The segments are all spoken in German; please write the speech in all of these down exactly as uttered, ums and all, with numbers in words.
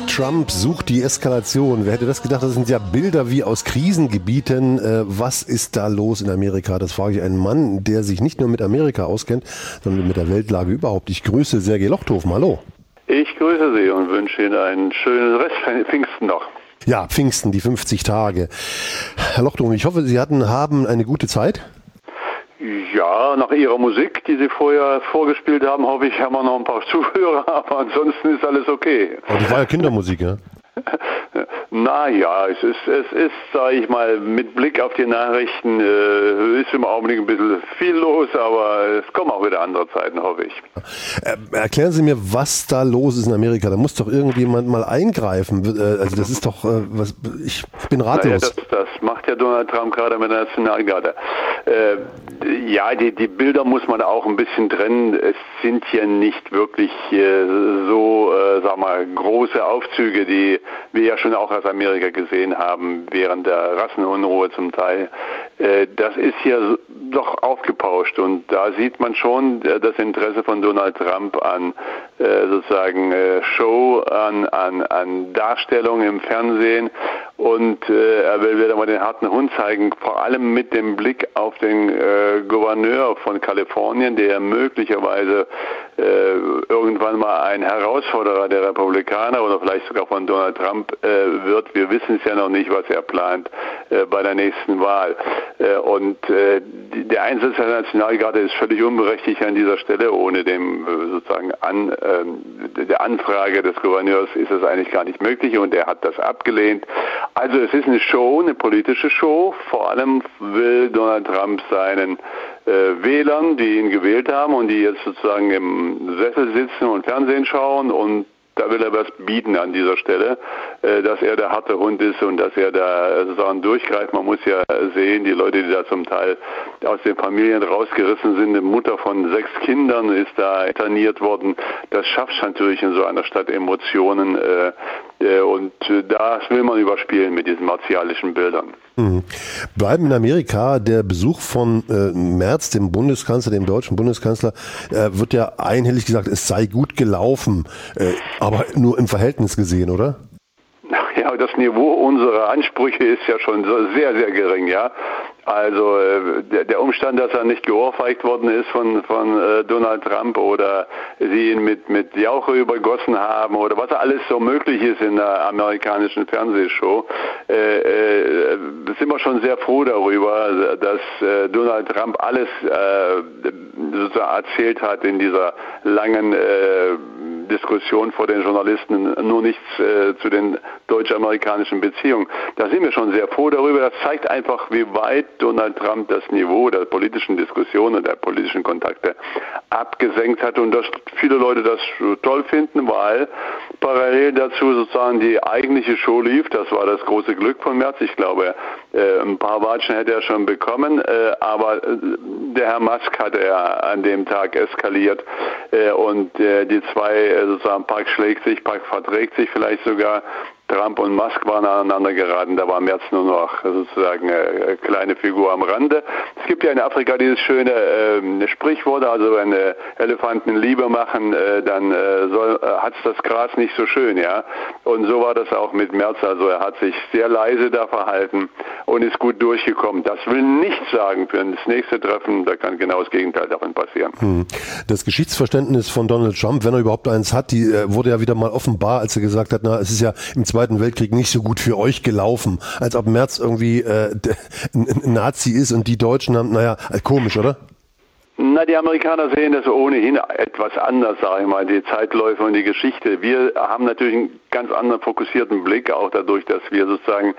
Trump sucht die Eskalation. Wer hätte das gedacht? Das sind ja Bilder wie aus Krisengebieten. Äh, was ist da los in Amerika? Das frage ich einen Mann, der sich nicht nur mit Amerika auskennt, sondern mit der Weltlage überhaupt. Ich grüße Sergej Lochthofen. Hallo. Ich grüße Sie und wünsche Ihnen einen schönen Rest Pfingsten noch. Ja, Pfingsten, die fünfzig Tage. Herr Lochthofen, ich hoffe, Sie hatten, haben eine gute Zeit. Ja, nach Ihrer Musik, die Sie vorher vorgespielt haben, hoffe ich, haben wir noch ein paar Zuhörer, aber ansonsten ist alles okay. Aber das war ja Kindermusik, ja? Naja, es ist, es ist, sage ich mal, mit Blick auf die Nachrichten, äh, ist im Augenblick ein bisschen viel los, aber es kommen auch wieder andere Zeiten, hoffe ich. Äh, erklären Sie mir, was da los ist in Amerika. Da muss doch irgendjemand mal eingreifen. Äh, also das ist doch, äh, was, ich bin ratlos. Naja, das, das macht ja Donald Trump gerade mit der Nationalgarde. Äh, ja, die, die Bilder muss man auch ein bisschen trennen. Es sind ja nicht wirklich äh, so, äh, sag mal, große Aufzüge, die wir ja schon auch aus Amerika gesehen haben, während der Rassenunruhe zum Teil. Äh, das ist hier doch aufgepauscht und da sieht man schon äh, das Interesse von Donald Trump an äh, sozusagen äh, Show, an, an, an Darstellung im Fernsehen und äh, er will wieder mal den harten Hund zeigen, vor allem mit dem Blick auf den äh, Gouverneur von Kalifornien, der möglicherweise äh, irgendwann mal ein Herausforderer der Republikaner oder vielleicht sogar von Donald Trump äh, wird. Wir wissen es ja noch nicht, was er plant äh, bei der nächsten Wahl. Äh, und äh, die, der Einsatz der Nationalgarde ist völlig unberechtigt an dieser Stelle. Ohne dem äh, sozusagen an, äh, der Anfrage des Gouverneurs ist es eigentlich gar nicht möglich und er hat das abgelehnt. Also es ist eine Show, eine politische Show. Vor allem will Donald Trump seinen äh, Wählern, die ihn gewählt haben und die jetzt sozusagen im Sessel sitzen und Fernsehen schauen und da will er was bieten an dieser Stelle, äh, dass er der harte Hund ist und dass er da sozusagen durchgreift. Man muss ja sehen, die Leute, die da zum Teil aus den Familien rausgerissen sind, eine Mutter von sechs Kindern ist da interniert worden. Das schafft natürlich in so einer Stadt Emotionen äh, äh, und äh, das will man überspielen mit diesen martialischen Bildern. Mhm. Bleiben in Amerika, der Besuch von äh, Merz, dem Bundeskanzler, dem deutschen Bundeskanzler, äh, wird ja einhellig gesagt, es sei gut gelaufen, äh, aber nur im Verhältnis gesehen, oder? Ja, das Niveau unserer Ansprüche ist ja schon sehr, sehr gering, ja. Also äh, der, der Umstand, dass er nicht geohrfeigt worden ist von von äh, Donald Trump oder sie ihn mit mit Jauche übergossen haben oder was alles so möglich ist in der amerikanischen Fernsehshow, äh, äh, sind wir schon sehr froh darüber, dass äh, Donald Trump alles äh, sozusagen erzählt hat in dieser langen äh, Diskussion vor den Journalisten, nur nichts äh, zu den deutsch-amerikanischen Beziehungen. Da sind wir schon sehr froh darüber. Das zeigt einfach, wie weit Donald Trump das Niveau der politischen Diskussion und der politischen Kontakte abgesenkt hat und dass viele Leute das toll finden, weil parallel dazu sozusagen die eigentliche Show lief. Das war das große Glück von Merz. Ich glaube, äh, ein paar Watschen hätte er schon bekommen, äh, aber äh, der Herr Musk hat er an dem Tag eskaliert äh, und äh, die zwei äh, sozusagen Park schlägt sich, Park verträgt sich vielleicht sogar. Trump und Musk waren aneinander geraten, da war Merz nur noch sozusagen eine kleine Figur am Rande. Es gibt ja in Afrika dieses schöne äh, Sprichwort, also wenn äh, Elefanten Liebe machen, äh, dann äh, soll, äh, hat's das Gras nicht so schön, ja. Und so war das auch mit Merz, also er hat sich sehr leise da verhalten und ist gut durchgekommen. Das will nicht sagen für das nächste Treffen, da kann genau das Gegenteil davon passieren. Hm. Das Geschichtsverständnis von Donald Trump, wenn er überhaupt eins hat, die äh, wurde ja wieder mal offenbar, als er gesagt hat, na, es ist ja im Zweiten Weltkrieg nicht so gut für euch gelaufen, als ob Merz irgendwie äh, ein Nazi ist und die Deutschen haben, naja, komisch, oder? Na, die Amerikaner sehen das ohnehin etwas anders, sage ich mal, die Zeitläufe und die Geschichte. Wir haben natürlich einen ganz anderen fokussierten Blick, auch dadurch, dass wir sozusagen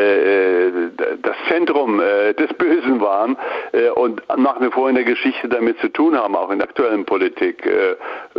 äh, das Zentrum äh, des Bösen waren äh, und nach wie vor in der Geschichte damit zu tun haben, auch in der aktuellen Politik. Äh,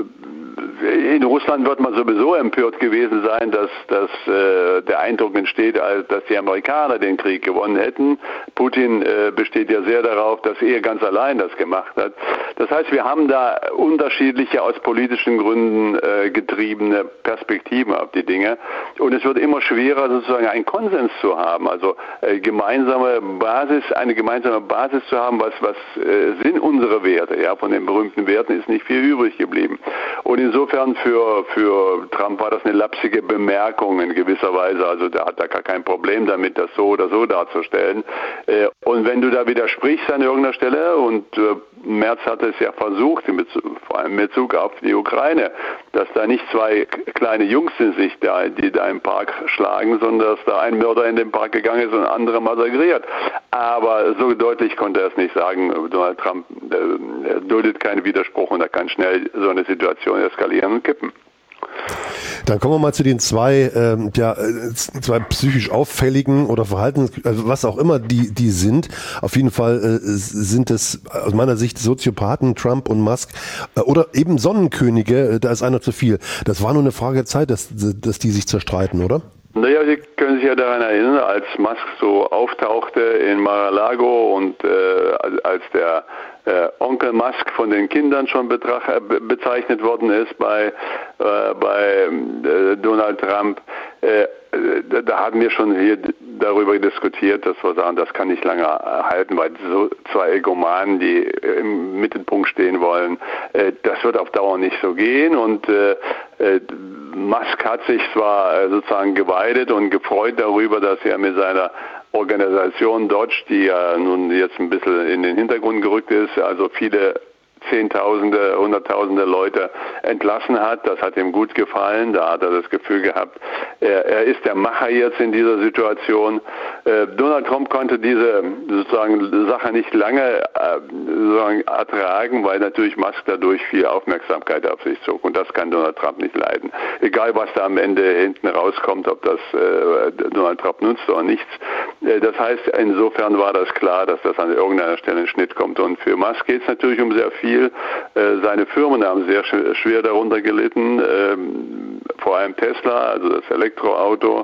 in Russland wird man sowieso empört gewesen sein, dass, dass äh, der Eindruck entsteht, dass die Amerikaner den Krieg gewonnen hätten. Putin äh, besteht ja sehr darauf, dass er ganz allein das gemacht hat. Das heißt, wir haben da unterschiedliche, aus politischen Gründen äh, getriebene Perspektiven auf die die Dinge. Und es wird immer schwerer, sozusagen einen Konsens zu haben, also äh, gemeinsame Basis, eine gemeinsame Basis zu haben, was, was äh, sind unsere Werte. Ja, von den berühmten Werten ist nicht viel übrig geblieben. Und insofern für, für Trump war das eine lapsige Bemerkung in gewisser Weise. Also der hat da gar kein Problem damit, das so oder so darzustellen. Äh, und wenn du da widersprichst an irgendeiner Stelle, und äh, Merz hat es ja versucht, in Bezug, vor allem in Bezug auf die Ukraine, dass da nicht zwei kleine Jungs sind, sich da, die da im Park schlagen, sondern dass da ein Mörder in den Park gegangen ist und andere massakriert. Aber so deutlich konnte er es nicht sagen. Donald Trump äh, duldet keinen Widerspruch und er kann schnell so eine Situation eskalieren und kippen. Dann kommen wir mal zu den zwei, ähm, ja, zwei psychisch auffälligen oder Verhaltens, also was auch immer die, die sind. Auf jeden Fall äh, sind es aus meiner Sicht Soziopathen, Trump und Musk, äh, oder eben Sonnenkönige, äh, da ist einer zu viel. Das war nur eine Frage der Zeit, dass, dass die sich zerstreiten, oder? Naja, Sie können sich ja daran erinnern, als Musk so auftauchte in Mar-a-Lago und äh, als der äh, Onkel Musk von den Kindern schon betrach, äh, bezeichnet worden ist bei, äh, bei äh, Donald Trump, äh, da, da hatten wir schon hier darüber diskutiert, dass wir sagen, das kann nicht lange halten, weil so zwei Egomanen, die im Mittelpunkt stehen wollen, äh, das wird auf Dauer nicht so gehen. Und äh, äh, Musk hat sich zwar äh, sozusagen geweidet und gefreut darüber, dass er mit seiner Organisation Dodge, die ja nun jetzt ein bisschen in den Hintergrund gerückt ist, also viele Zehntausende, Hunderttausende Leute entlassen hat. Das hat ihm gut gefallen. Da hat er das Gefühl gehabt, er, er ist der Macher jetzt in dieser Situation. Äh, Donald Trump konnte diese sozusagen Sache nicht lange äh, sozusagen ertragen, weil natürlich Musk dadurch viel Aufmerksamkeit auf sich zog. Und das kann Donald Trump nicht leiden. Egal, was da am Ende hinten rauskommt, ob das äh, Donald Trump nutzt oder nichts. Äh, das heißt, insofern war das klar, dass das an irgendeiner Stelle ein Schnitt kommt. Und für Musk geht es natürlich um sehr viel. Seine Firmen haben sehr schwer darunter gelitten, vor allem Tesla, also das Elektroauto.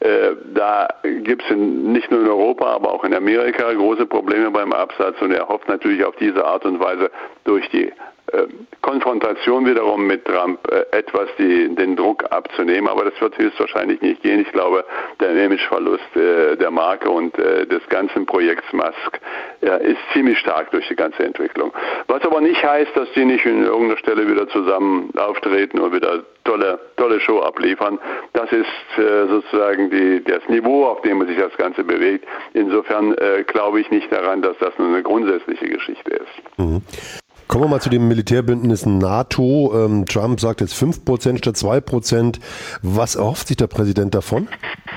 Da gibt es nicht nur in Europa, aber auch in Amerika große Probleme beim Absatz und er hofft natürlich auf diese Art und Weise durch die Konfrontation wiederum mit Trump etwas die, den Druck abzunehmen, aber das wird höchstwahrscheinlich nicht gehen. Ich glaube, der Imageverlust der Marke und des ganzen Projekts Musk ist ziemlich stark durch die ganze Entwicklung. Was aber nicht heißt, dass die nicht in irgendeiner Stelle wieder zusammen auftreten und wieder tolle, tolle Show abliefern. Das ist sozusagen die, das Niveau, auf dem sich das Ganze bewegt. Insofern glaube ich nicht daran, dass das nur eine grundsätzliche Geschichte ist. Mhm. Kommen wir mal zu den Militärbündnissen NATO. Ähm, Trump sagt jetzt fünf Prozent statt zwei Prozent. Was erhofft sich der Präsident davon?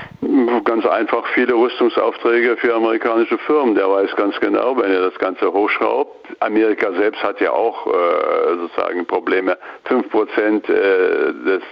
Ganz einfach viele Rüstungsaufträge für amerikanische Firmen. Der weiß ganz genau, wenn er das Ganze hochschraubt. Amerika selbst hat ja auch äh, sozusagen Probleme, fünf Prozent äh, des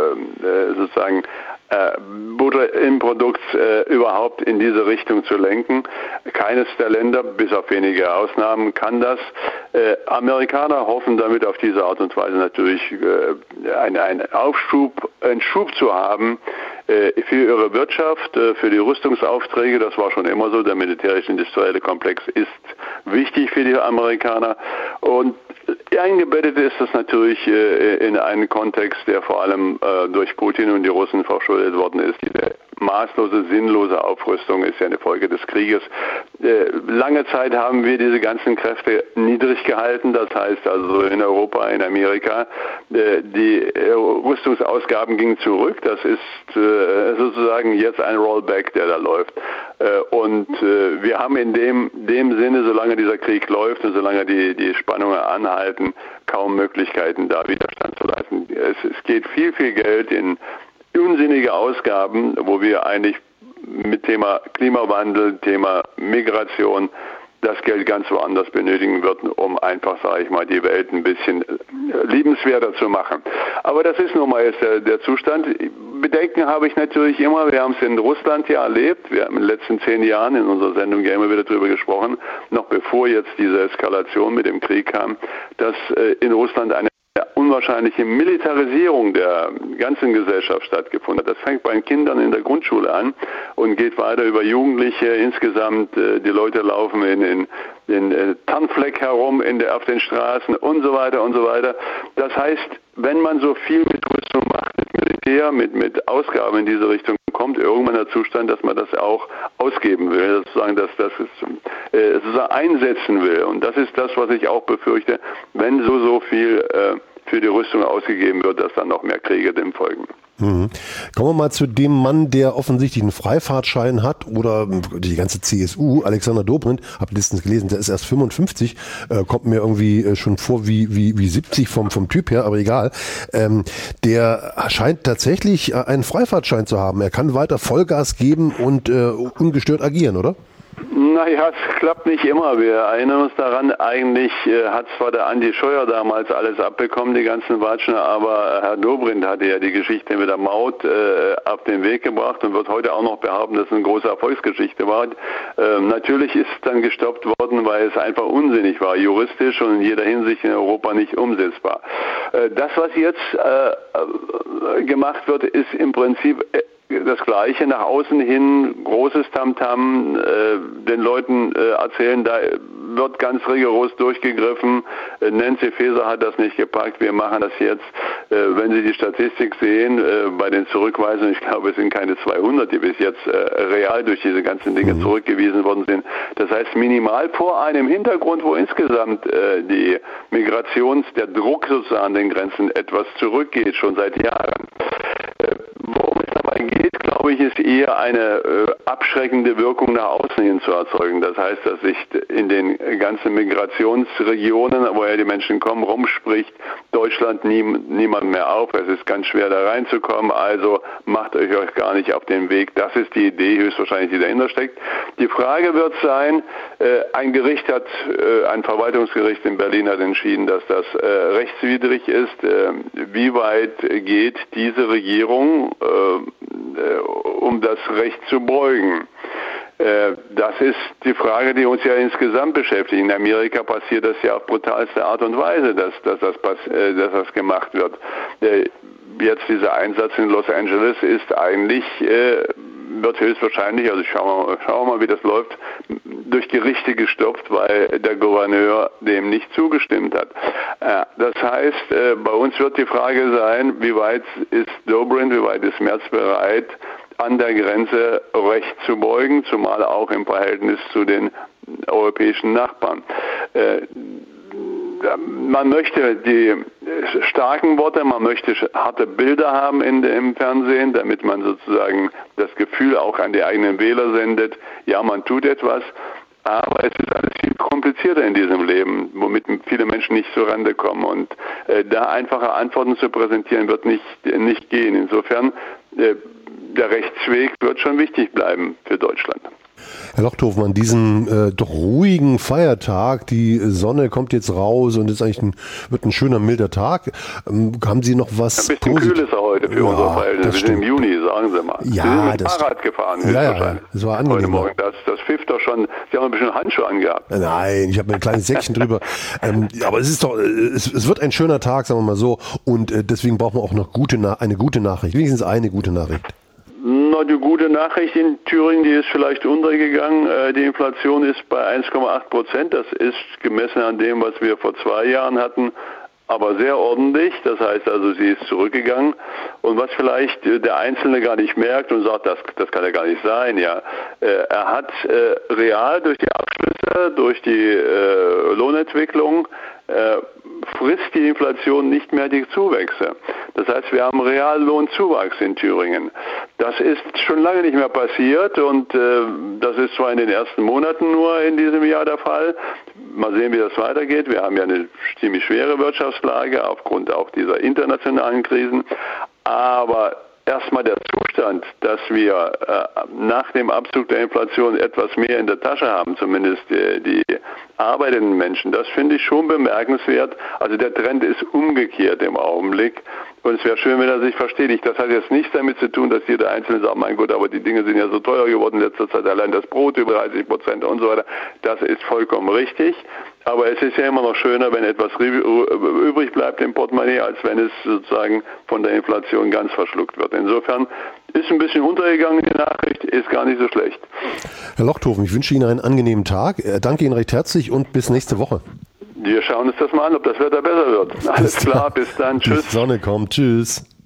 äh, sozusagen Äh, Bruttoinlandsprodukts äh, überhaupt in diese Richtung zu lenken. Keines der Länder, bis auf wenige Ausnahmen, kann das. Äh, Amerikaner hoffen damit auf diese Art und Weise natürlich äh, einen, einen Aufschub, einen Schub zu haben äh, für ihre Wirtschaft, äh, für die Rüstungsaufträge. Das war schon immer so. Der militärisch-industrielle Komplex ist wichtig für die Amerikaner und eingebettet ist das natürlich äh, in einen Kontext, der vor allem äh, durch Putin und die Russen verschuldet worden ist. Diese maßlose, sinnlose Aufrüstung ist ja eine Folge des Krieges. Äh, lange Zeit haben wir diese ganzen Kräfte niedrig gehalten. Das heißt also in Europa, in Amerika, äh, die äh, Rüstungsausgaben gingen zurück. Das ist äh, sozusagen jetzt ein Rollback, der da läuft. Äh, und äh, wir haben in dem, dem Sinne, solange dieser Krieg läuft und solange die, die Spannungen anhalten, kaum Möglichkeiten, da Widerstand zu leisten. Es, es geht viel, viel Geld in unsinnige Ausgaben, wo wir eigentlich mit Thema Klimawandel, Thema Migration das Geld ganz woanders benötigen würden, um einfach, sage ich mal, die Welt ein bisschen liebenswerter zu machen. Aber das ist nun mal jetzt der, der Zustand. Bedenken habe ich natürlich immer, wir haben es in Russland ja erlebt, wir haben in den letzten zehn Jahren in unserer Sendung ja immer wieder darüber gesprochen, noch bevor jetzt diese Eskalation mit dem Krieg kam, dass äh, in Russland eine unwahrscheinliche Militarisierung der ganzen Gesellschaft stattgefunden hat. Das fängt bei den Kindern in der Grundschule an und geht weiter über Jugendliche. Insgesamt, äh, die Leute laufen in den in, in Tarnfleck herum in der, auf den Straßen und so weiter und so weiter. Das heißt, wenn man so viel mit Rüstung macht, mit Militär, Militär mit, mit Ausgaben in diese Richtung kommt irgendwann der Zustand, dass man das auch ausgeben will, sozusagen, dass das äh, sozusagen einsetzen will. Und das ist das, was ich auch befürchte, wenn so, so viel äh, für die Rüstung ausgegeben wird, dass dann noch mehr Kriege dem folgen. Mhm. Kommen wir mal zu dem Mann, der offensichtlich einen Freifahrtschein hat, oder die ganze C S U, Alexander Dobrindt, habe letztens gelesen, der ist erst fünfundfünfzig, äh, kommt mir irgendwie schon vor wie wie wie siebzig vom vom Typ her, aber egal. Ähm, der scheint tatsächlich einen Freifahrtschein zu haben. Er kann weiter Vollgas geben und äh, ungestört agieren, oder? Naja, es klappt nicht immer. Wir erinnern uns daran, eigentlich äh, hat zwar der Andi Scheuer damals alles abbekommen, die ganzen Watschen, aber Herr Dobrindt hatte ja die Geschichte mit der Maut äh, auf den Weg gebracht und wird heute auch noch behaupten, dass es eine große Erfolgsgeschichte war. Ähm, natürlich ist es dann gestoppt worden, weil es einfach unsinnig war, juristisch und in jeder Hinsicht in Europa nicht umsetzbar. Äh, das, was jetzt äh, gemacht wird, ist im Prinzip äh, das Gleiche, nach außen hin großes Tamtam, äh, den Leuten äh, erzählen, da wird ganz rigoros durchgegriffen. Äh, Nancy Faeser hat das nicht gepackt, wir machen das jetzt. Äh, wenn Sie die Statistik sehen, äh, bei den Zurückweisungen, ich glaube, es sind keine zweihundert, die bis jetzt äh, real durch diese ganzen Dinge mhm. zurückgewiesen worden sind. Das heißt, minimal vor einem Hintergrund, wo insgesamt äh, die Migrations-, der Druck sozusagen an den Grenzen etwas zurückgeht, schon seit Jahren. Äh, worum es dabei geht, glaube ich, ist eher eine äh, abschreckende Wirkung nach außen hin zu erzeugen. Das heißt, dass sich in den ganzen Migrationsregionen, woher die Menschen kommen, rumspricht, Deutschland nie, niemand mehr auf, es ist ganz schwer da reinzukommen, also macht euch euch gar nicht auf den Weg. Das ist die Idee höchstwahrscheinlich, die dahinter steckt. Die Frage wird sein, äh, ein Gericht hat, äh, ein Verwaltungsgericht in Berlin hat entschieden, dass das äh, rechtswidrig ist. Äh, wie weit geht diese Regierung, äh, um das Recht zu beugen? Das ist die Frage, die uns ja insgesamt beschäftigt. In Amerika passiert das ja auf brutalste Art und Weise, dass, dass, das, dass das gemacht wird. Jetzt dieser Einsatz in Los Angeles ist eigentlich, wird höchstwahrscheinlich, also schauen wir, schauen wir mal, wie das läuft, durch Gerichte gestoppt, weil der Gouverneur dem nicht zugestimmt hat. Das heißt, bei uns wird die Frage sein, wie weit ist Dobrindt, wie weit ist Merz bereit, an der Grenze recht zu beugen, zumal auch im Verhältnis zu den europäischen Nachbarn. Äh, man möchte die starken Worte, man möchte harte Bilder haben in, im Fernsehen, damit man sozusagen das Gefühl auch an die eigenen Wähler sendet, ja, man tut etwas. Aber es ist alles viel komplizierter in diesem Leben, womit viele Menschen nicht zur Rande kommen. Und äh, da einfache Antworten zu präsentieren, wird nicht, nicht gehen. Insofern, äh, der Rechtsweg wird schon wichtig bleiben für Deutschland. Herr Lochthofen, an diesem äh, doch ruhigen Feiertag, die Sonne kommt jetzt raus und es ist eigentlich ein, wird ein schöner, milder Tag. Ähm, haben Sie noch was? Ein bisschen kühl ist er heute für ja, unsere Verhältnisse. Wir sind im Juni, sagen Sie mal. Ja, Sie sind mit das Fahrrad gefahren. Ja, ja, das war angenehm. Heute Morgen, das, das pfifft doch schon. Sie haben ein bisschen Handschuhe angehabt. Nein, ich habe mir ein kleines Säckchen drüber. Ähm, aber es ist doch, es, es wird ein schöner Tag, sagen wir mal so. Und äh, deswegen brauchen wir auch noch gute, eine gute Nachricht. Wenigstens eine gute Nachricht. Na, die gute Nachricht in Thüringen, die ist vielleicht untergegangen. Die Inflation ist bei eins Komma acht Prozent. Das ist gemessen an dem, was wir vor zwei Jahren hatten, aber sehr ordentlich. Das heißt also, sie ist zurückgegangen. Und was vielleicht der Einzelne gar nicht merkt und sagt, das, das kann ja gar nicht sein, ja. Er hat äh, real durch die Abschlüsse, durch die äh, Lohnentwicklung, äh, frisst die Inflation nicht mehr die Zuwächse. Das heißt, wir haben Reallohnzuwachs in Thüringen. Das ist schon lange nicht mehr passiert und äh, das ist zwar in den ersten Monaten nur in diesem Jahr der Fall. Mal sehen, wie das weitergeht. Wir haben ja eine ziemlich schwere Wirtschaftslage aufgrund auch dieser internationalen Krisen. Aber erstmal der Zustand, dass wir äh, nach dem Abzug der Inflation etwas mehr in der Tasche haben, zumindest die, die arbeitenden Menschen, das finde ich schon bemerkenswert. Also der Trend ist umgekehrt im Augenblick. Und es wäre schön, wenn er sich verstetigt. Das hat jetzt nichts damit zu tun, dass jeder Einzelne sagt, mein Gott, aber die Dinge sind ja so teuer geworden in letzter Zeit, allein das Brot über dreißig Prozent und so weiter. Das ist vollkommen richtig. Aber es ist ja immer noch schöner, wenn etwas übrig bleibt im Portemonnaie, als wenn es sozusagen von der Inflation ganz verschluckt wird. Insofern ist ein bisschen untergegangen, die Nachricht, ist gar nicht so schlecht. Herr Lochthofen, ich wünsche Ihnen einen angenehmen Tag. Danke Ihnen recht herzlich und bis nächste Woche. Wir schauen uns das mal an, ob das Wetter besser wird. Alles klar, bis dann. Tschüss. Die Sonne kommt. Tschüss.